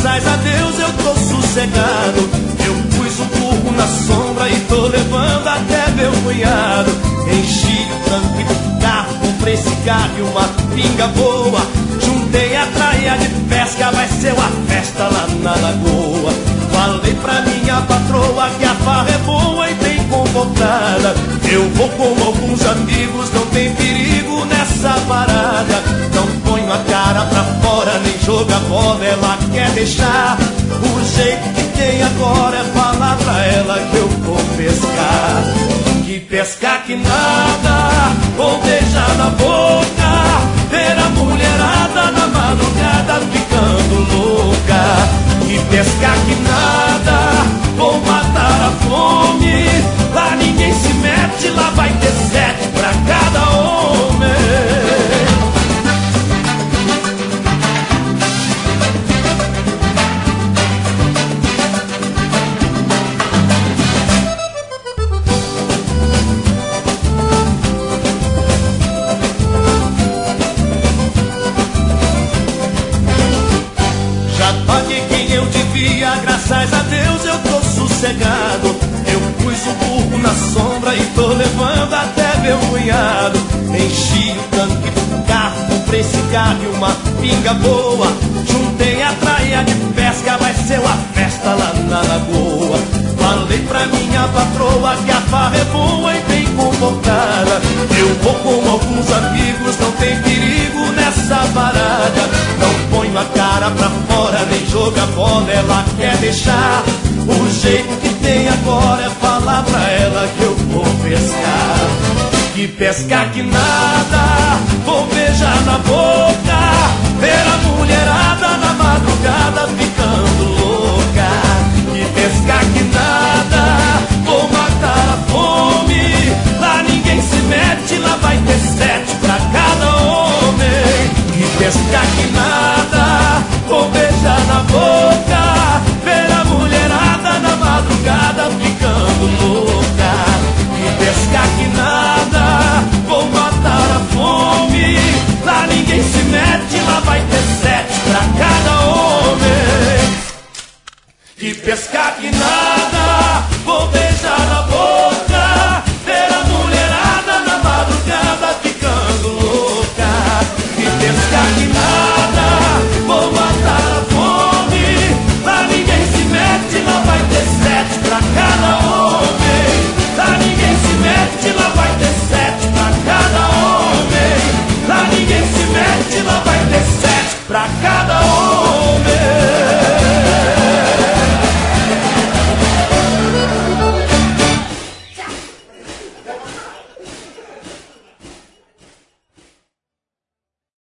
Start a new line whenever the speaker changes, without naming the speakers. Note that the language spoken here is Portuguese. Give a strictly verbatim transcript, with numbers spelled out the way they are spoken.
graças a Deus eu tô sossegado. Eu pus um burro na sombra e tô levando até meu cunhado. Enchi o tanque do carro, comprei cigarro e uma pinga boa. Juntei a traia de pesca, vai ser uma festa lá na lagoa. Falei pra minha patroa que a farra é boa e bem comportada. Eu vou com alguns amigos, não tem perigo nessa parada. Não ponho a cara pra fora, nem joga bola, ela quer deixar. O jeito que tem agora é falar pra ela que eu vou pescar. Que pescar que nada, vou beijar na boca. Ver a mulherada na madrugada ficando louca. Que pescar que nada, vou matar a fome. Lá ninguém se mete, lá vai ter sete pra cada homem. Já paguei quem eu devia, graças a Deus eu tô sossegado. Eu pus o burro na sombra e tô levando até meu cunhado. Enchi o tanque do carro, comprei cigarro e uma pinga boa. Juntei a traia de pesca, vai ser uma festa lá na lagoa. Falei pra minha patroa que a farra é boa e bem comportada. Eu vou com alguns amigos, não tem perigo nessa parada. Não ponho a cara pra fora, nem joga bola, ela quer deixar. O jeito que tem agora é falar pra ela que eu vou pescar. Que pescar que nada, vou beijar na boca. Ver a mulherada na madrugada ficando louca. Que pescar que nada, vou matar a fome. Lá ninguém se mete, lá vai ter sete pra cada homem. Que pescar que nada, vou beijar na boca. Ver a mulherada na madrugada ficando louca. Que pescar que nada, vou matar a fome. Lá ninguém se mete, lá vai ter sete pra cada homem. Que pescar que nada.